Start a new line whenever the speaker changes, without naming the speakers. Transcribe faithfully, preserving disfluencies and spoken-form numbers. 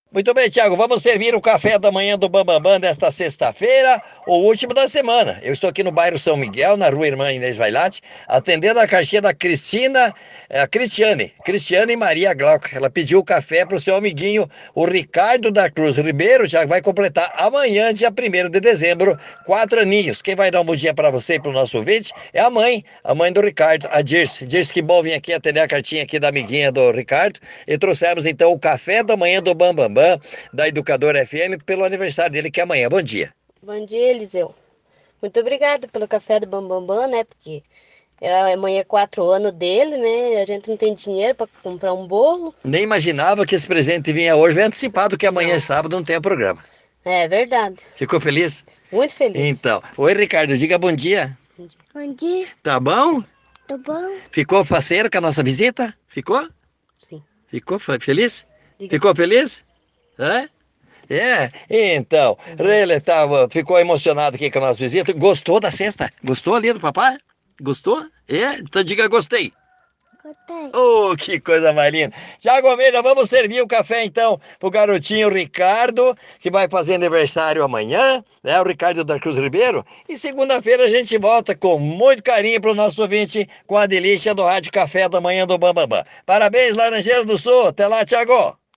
Muito bem, Thiago, vamos servir o café da manhã do Bambambam desta sexta-feira, o último da semana. Eu estou aqui no bairro São Miguel, na rua Irmã Inês Vailate, atendendo a caixinha da Cristina, a Cristiane, Cristiane Maria Glauca. Ela pediu o café para o seu amiguinho, o Ricardo da Cruz Ribeiro, já vai completar amanhã, dia primeiro de dezembro, quatro aninhos. Quem vai dar um bom dia para você e para o nosso ouvinte é a mãe, a mãe do Ricardo, a Dirce. Dirce, que bom vir aqui atender a cartinha aqui da amiguinha do Ricardo. E trouxemos então o café da manhã do Bambambam, da Educadora F M, pelo aniversário dele, que é amanhã. Bom dia.
Bom dia, Eliseu. Muito obrigada pelo café do Bambambam, né? Porque é amanhã é quatro anos dele, né? A gente não tem dinheiro para comprar um bolo.
Nem imaginava que esse presente vinha hoje, vem antecipado que amanhã é sábado, não tem programa.
É verdade.
Ficou feliz?
Muito feliz.
Então, oi Ricardo, diga bom dia.
Bom dia.
Bom dia,
Tá bom?
tá bom?
Ficou faceiro com a nossa visita? Ficou?
Sim.
Ficou foi feliz?
Diga.
Ficou feliz? É? É, então, ele tava, ficou emocionado aqui com a nossa visita. Gostou da cesta? Gostou ali do papai? Gostou? É? Então diga gostei.
Gostei.
Oh, que coisa mais linda. Tiago Almeida, vamos servir o café então pro garotinho Ricardo, que vai fazer aniversário amanhã, né? O Ricardo da Cruz Ribeiro. E segunda-feira a gente volta com muito carinho pro nosso ouvinte, com a delícia do Rádio Café da Manhã do Bambambam. Parabéns, Laranjeiras do Sul. Até lá, Tiago.